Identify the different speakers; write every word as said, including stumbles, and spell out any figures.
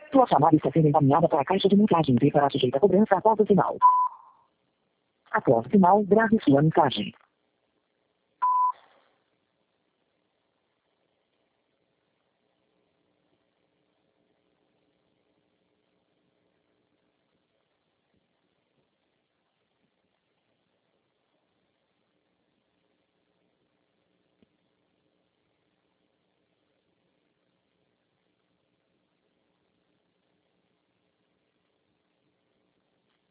Speaker 1: Sua chamada está sendo encaminhada para a caixa de mensagens e será sujeita a cobrança após o sinal. Após o sinal, grave sua mensagem.